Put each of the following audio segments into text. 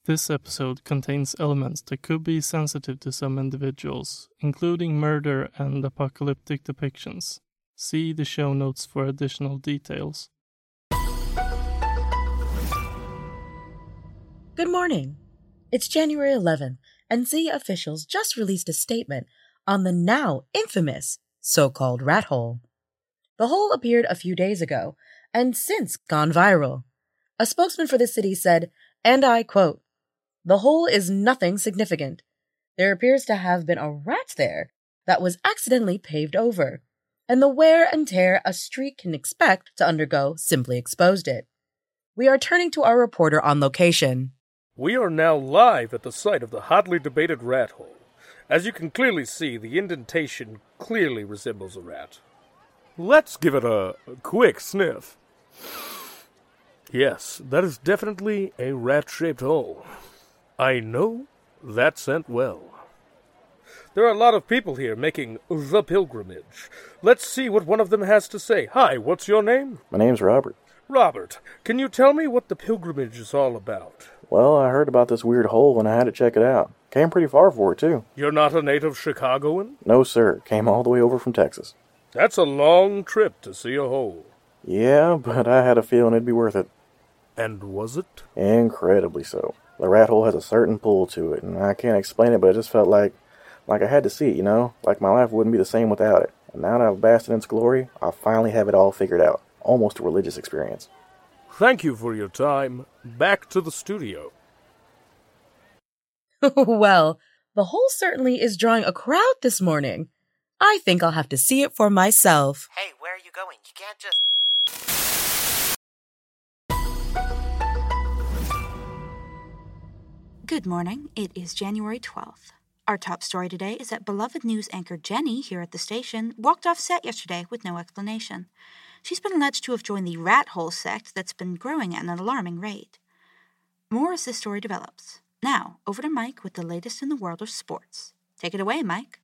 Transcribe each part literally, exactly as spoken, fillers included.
This episode contains elements that could be sensitive to some individuals, including murder and apocalyptic depictions. See the show notes for additional details. Good morning. It's January eleventh, and Z officials just released a statement on the now infamous so-called rat hole. The hole appeared a few days ago, and since gone viral. A spokesman for the city said, and I quote, "The hole is nothing significant. There appears to have been a rat there that was accidentally paved over, and the wear and tear a street can expect to undergo simply exposed it. We are turning to our reporter on location." We are now live at the site of the hotly debated rat hole. As you can clearly see, the indentation clearly resembles a rat. Let's give it a, a quick sniff. Yes, that is definitely a rat-shaped hole. I know that scent well. There are a lot of people here making the pilgrimage. Let's see what one of them has to say. Hi, what's your name? My name's Robert. Robert, can you tell me what the pilgrimage is all about? Well, I heard about this weird hole and I had to check it out. Came pretty far for it, too. You're not a native Chicagoan? No, sir. Came all the way over from Texas. That's a long trip to see a hole. Yeah, but I had a feeling it'd be worth it. And was it? Incredibly so. The rat hole has a certain pull to it, and I can't explain it, but it just felt like like I had to see it, you know? Like my life wouldn't be the same without it. And now that I've basked in its glory, I finally have it all figured out. Almost a religious experience. Thank you for your time. Back to the studio. Well, the hole certainly is drawing a crowd this morning. I think I'll have to see it for myself. Hey, where are you going? You can't just... Good morning. It is January twelfth. Our top story today is that beloved news anchor Jenny here at the station walked off set yesterday with no explanation. She's been alleged to have joined the rat hole sect that's been growing at an alarming rate. More as this story develops. Now, over to Mike with the latest in the world of sports. Take it away, Mike.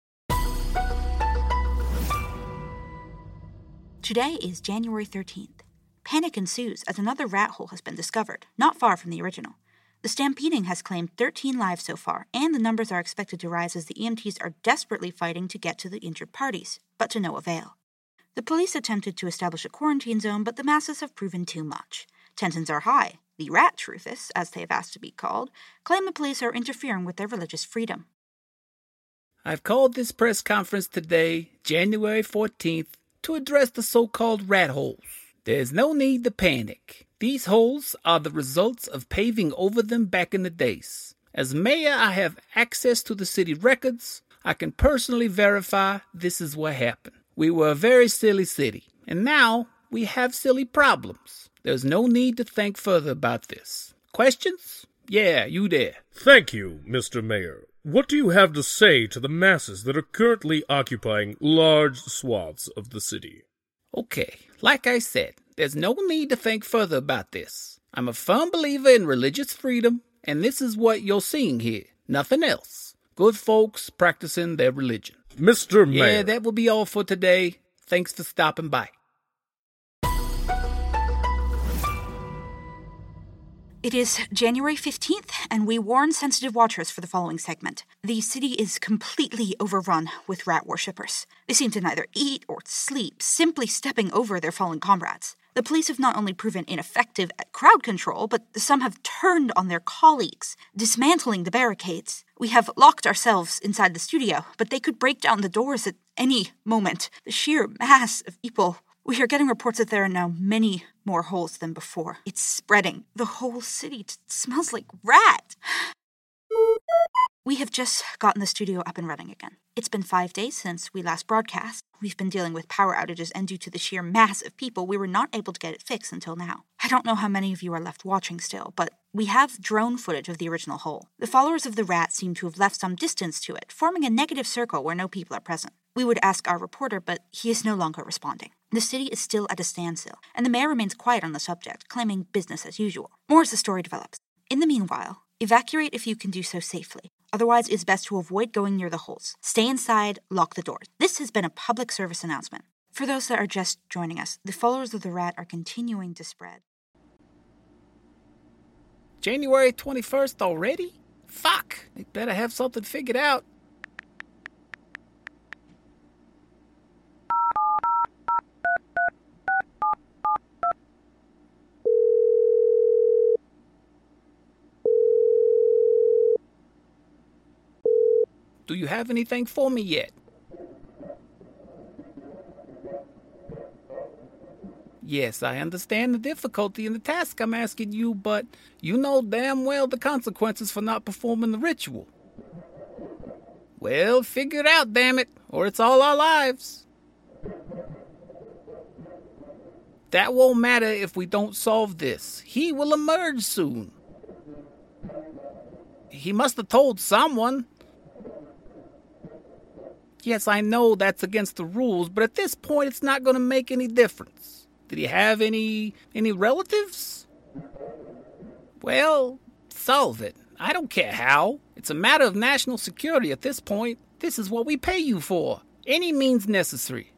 Today is January thirteenth. Panic ensues as another rat hole has been discovered, not far from the original. The stampeding has claimed thirteen lives so far, and the numbers are expected to rise as the E M Ts are desperately fighting to get to the injured parties, but to no avail. The police attempted to establish a quarantine zone, but the masses have proven too much. Tensions are high. The rat truthists, as they have asked to be called, claim the police are interfering with their religious freedom. I've called this press conference today, January fourteenth, to address the so-called rat holes. There's no need to panic. These holes are the results of paving over them back in the days. As mayor, I have access to the city records. I can personally verify this is what happened. We were a very silly city, and now we have silly problems. There's no need to think further about this. Questions? Yeah, you there. Thank you, Mister Mayor. What do you have to say to the masses that are currently occupying large swaths of the city? Okay, like I said, there's no need to think further about this. I'm a firm believer in religious freedom, and this is what you're seeing here. Nothing else. Good folks practicing their religion. Mister Mayor. Yeah, that will be all for today. Thanks for stopping by. It is January fifteenth, and we warn sensitive watchers for the following segment. The city is completely overrun with rat worshippers. They seem to neither eat or sleep, simply stepping over their fallen comrades. The police have not only proven ineffective at crowd control, but some have turned on their colleagues, dismantling the barricades. We have locked ourselves inside the studio, but they could break down the doors at any moment. The sheer mass of people. We are getting reports that there are now many more holes than before. It's spreading. The whole city t- smells like rat. We have just gotten the studio up and running again. It's been five days since we last broadcast. We've been dealing with power outages, and due to the sheer mass of people, we were not able to get it fixed until now. I don't know how many of you are left watching still, but we have drone footage of the original hole. The followers of the rat seem to have left some distance to it, forming a negative circle where no people are present. We would ask our reporter, but he is no longer responding. The city is still at a standstill, and the mayor remains quiet on the subject, claiming business as usual. More as the story develops. In the meanwhile, evacuate if you can do so safely. Otherwise, it's best to avoid going near the holes. Stay inside, lock the doors. This has been a public service announcement. For those that are just joining us, the followers of the rat are continuing to spread. January twenty-first already? Fuck! They better have something figured out. Do you have anything for me yet? Yes, I understand the difficulty in the task I'm asking you, but you know damn well the consequences for not performing the ritual. Well, figure it out, damn it, or it's all our lives. That won't matter if we don't solve this. He will emerge soon. He must have told someone. Yes, I know that's against the rules, but at this point it's not going to make any difference. Did he have any any relatives? Well, solve it. I don't care how. It's a matter of national security at this point. This is what we pay you for. Any means necessary.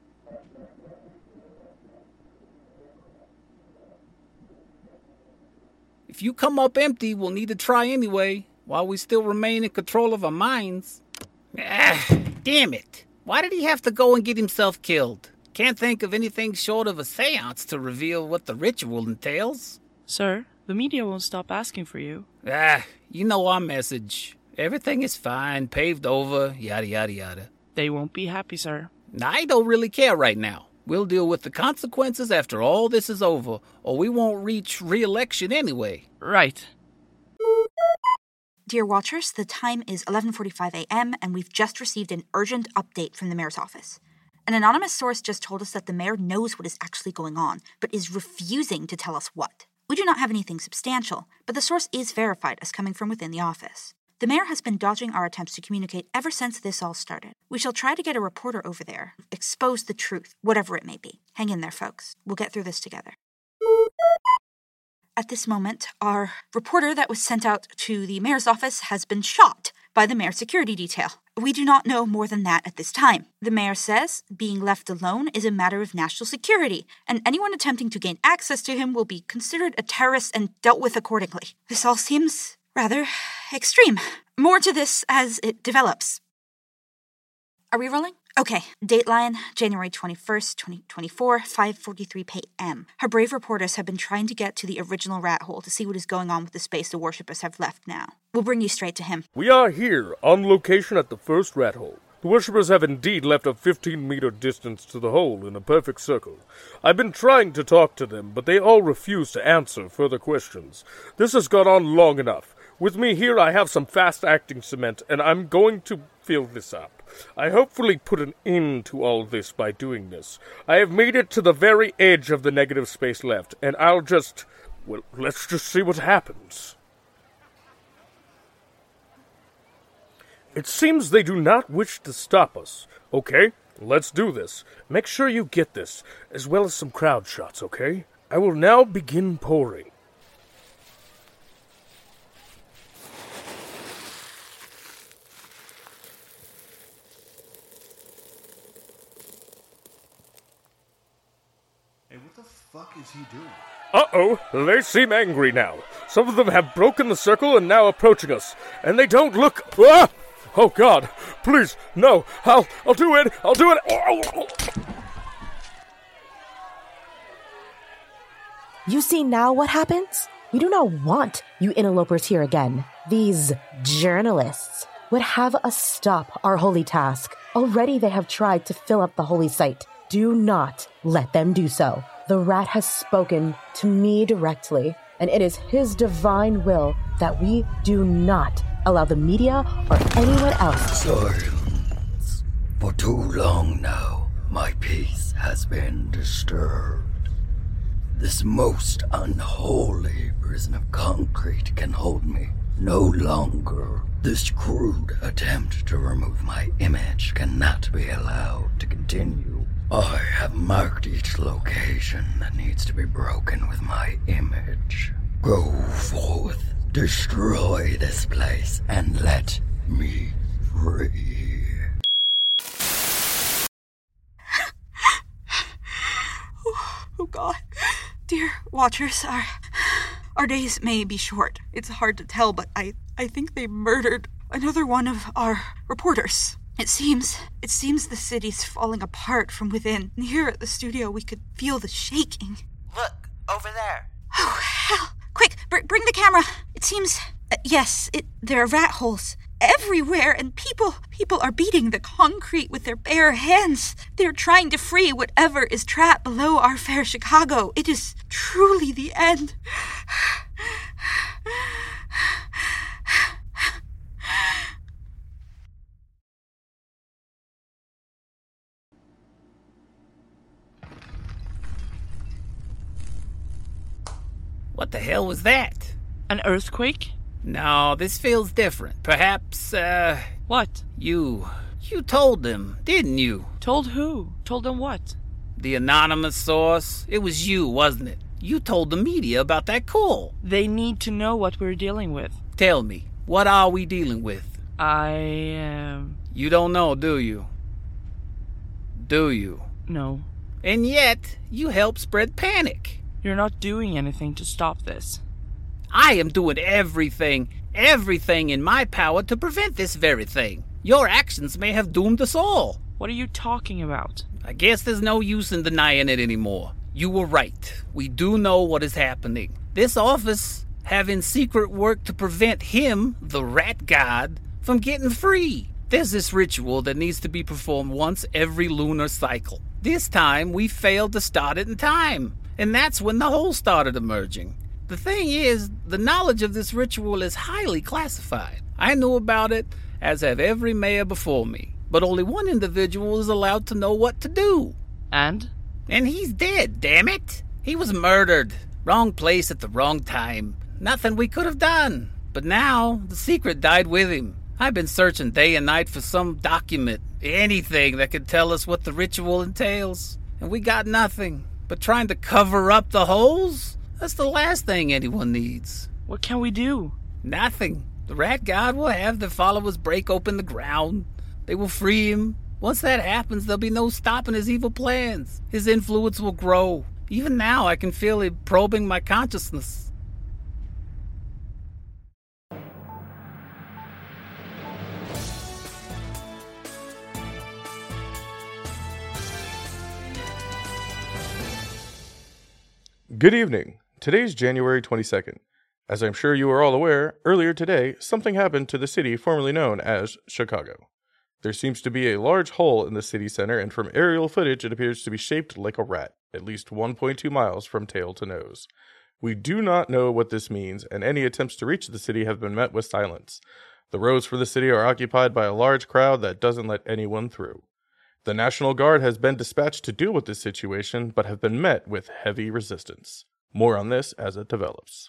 If you come up empty, we'll need to try anyway, while we still remain in control of our minds. Ah, damn it. Why did he have to go and get himself killed? Can't think of anything short of a seance to reveal what the ritual entails. Sir, the media won't stop asking for you. Ah, you know our message. Everything is fine, paved over, yada yada yada. They won't be happy, sir. I don't really care right now. We'll deal with the consequences after all this is over, or we won't reach re-election anyway. Right. Dear Watchers, the time is eleven forty-five a.m. and we've just received an urgent update from the mayor's office. An anonymous source just told us that the mayor knows what is actually going on, but is refusing to tell us what. We do not have anything substantial, but the source is verified as coming from within the office. The mayor has been dodging our attempts to communicate ever since this all started. We shall try to get a reporter over there, expose the truth, whatever it may be. Hang in there, folks. We'll get through this together. At this moment, our reporter that was sent out to the mayor's office has been shot by the mayor's security detail. We do not know more than that at this time. The mayor says being left alone is a matter of national security, and anyone attempting to gain access to him will be considered a terrorist and dealt with accordingly. This all seems rather extreme. More to this as it develops. Are we rolling? Okay, Dateline, January twenty-first, twenty twenty-four, five forty-three p.m. Her brave reporters have been trying to get to the original rat hole to see what is going on with the space the worshippers have left now. We'll bring you straight to him. We are here, on location at the first rat hole. The worshippers have indeed left a fifteen-meter distance to the hole in a perfect circle. I've been trying to talk to them, but they all refuse to answer further questions. This has gone on long enough. With me here, I have some fast-acting cement, and I'm going to fill this up. I hopefully put an end to all this by doing this. I have made it to the very edge of the negative space left, and I'll just... well, let's just see what happens. It seems they do not wish to stop us. Okay, let's do this. Make sure you get this, as well as some crowd shots, okay? I will now begin pouring. Fuck is he doing? Uh-oh, they seem angry now. Some of them have broken the circle and now approaching us. And they don't look... Ah! Oh, God. Please, no. I'll, I'll do it. I'll do it. You see now what happens? We do not want you interlopers here again. These journalists would have us stop our holy task. Already they have tried to fill up the holy site. Do not let them do so. The rat has spoken to me directly, and it is his divine will that we do not allow the media or anyone else. Silence. For too long now, my peace has been disturbed. This most unholy prison of concrete can hold me no longer. This crude attempt to remove my image cannot be allowed to continue. I have marked each location that needs to be broken with my image. Go forth, destroy this place, and let me free. Oh, oh God. Dear Watchers, our, Our days may be short. It's hard to tell, but I, I think they murdered another one of our reporters. It seems, it seems the city's falling apart from within. Here at the studio, we could feel the shaking. Look, over there. Oh, hell. Quick, br- bring the camera. It seems, uh, yes, it, there are rat holes everywhere, and people, people are beating the concrete with their bare hands. They're trying to free whatever is trapped below our fair Chicago. It is truly the end. What the hell was that? An earthquake? No, this feels different. Perhaps, uh... What? You... You told them, didn't you? Told who? Told them what? The anonymous source. It was you, wasn't it? You told the media about that call. They need to know what we're dealing with. Tell me, what are we dealing with? I, um... You don't know, do you? Do you? No. And yet, you help spread panic. You're not doing anything to stop this. I am doing everything, everything in my power to prevent this very thing. Your actions may have doomed us all. What are you talking about? I guess there's no use in denying it anymore. You were right. We do know what is happening. This office having secret work to prevent him, the rat god, from getting free. There's this ritual that needs to be performed once every lunar cycle. This time, we failed to start it in time. And that's when the hole started emerging. The thing is, the knowledge of this ritual is highly classified. I knew about it, as have every mayor before me. But only one individual is allowed to know what to do. And? And he's dead, damn it! He was murdered. Wrong place at the wrong time. Nothing we could have done. But now, the secret died with him. I've been searching day and night for some document, anything that could tell us what the ritual entails. And we got nothing. But trying to cover up the holes? That's the last thing anyone needs. What can we do? Nothing. The rat god will have their followers break open the ground. They will free him. Once that happens, there'll be no stopping his evil plans. His influence will grow. Even now, I can feel it probing my consciousness. Good evening. Today's January twenty-second. As I'm sure you are all aware, earlier today, something happened to the city formerly known as Chicago. There seems to be a large hole in the city center, and from aerial footage it appears to be shaped like a rat, at least one point two miles from tail to nose. We do not know what this means, and any attempts to reach the city have been met with silence. The roads for the city are occupied by a large crowd that doesn't let anyone through. The National Guard has been dispatched to deal with this situation, but have been met with heavy resistance. More on this as it develops.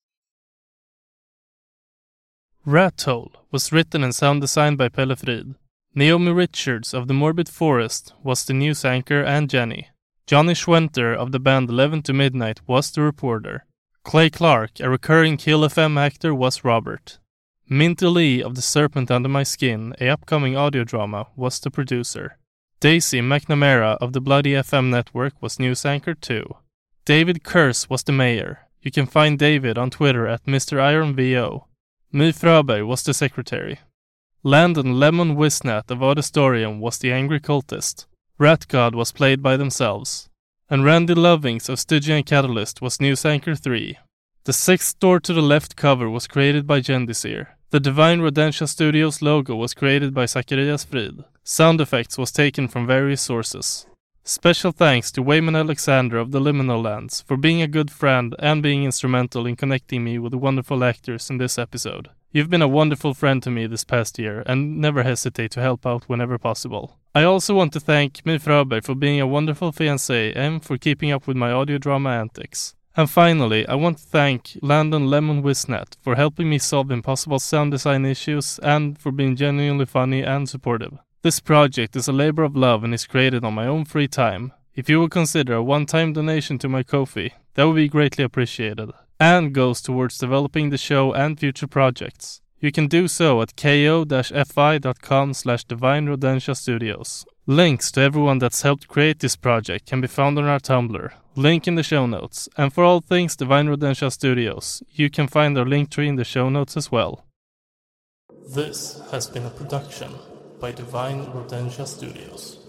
Rat Hole was written and sound designed by Pelle Frid. Naomi Richards of the Morbid Forest was the news anchor and Jenny. Johnny Schwenter of the band eleven to Midnight was the reporter. Clay Clark, a recurring Kill F M actor, was Robert. Minty Lee of The Serpent Under My Skin, a upcoming audio drama, was the producer. Daisy McNamara of the Bloody F M network was news anchor too. David Kurz was the mayor. You can find David on Twitter at Mister Iron V O. My Fröberg was the secretary. Landon Lemon Wisnat of Auditorium was the angry cultist. Rat God was played by themselves. And Randy Lovings of Stygian Catalyst was news anchor three. The sixth door to the left cover was created by Gendisir. The Divine Rodentia Studios logo was created by Zacharias Frid. Sound effects was taken from various sources. Special thanks to Wayman Alexander of the Liminal Lands for being a good friend and being instrumental in connecting me with the wonderful actors in this episode. You've been a wonderful friend to me this past year and never hesitate to help out whenever possible. I also want to thank My Fröberg for being a wonderful fiancé and for keeping up with my audio drama antics. And finally, I want to thank Landon Lemon Wisnat for helping me solve impossible sound design issues and for being genuinely funny and supportive. This project is a labor of love and is created on my own free time. If you would consider a one-time donation to my Ko-fi, that would be greatly appreciated, and goes towards developing the show and future projects. You can do so at ko-fi.com slash Divine Rodentia Studios, Links to everyone that's helped create this project can be found on our Tumblr, link in the show notes, and for all things Divine Rodentia Studios, you can find our link tree in the show notes as well. This has been a production by Divine Rodentia Studios.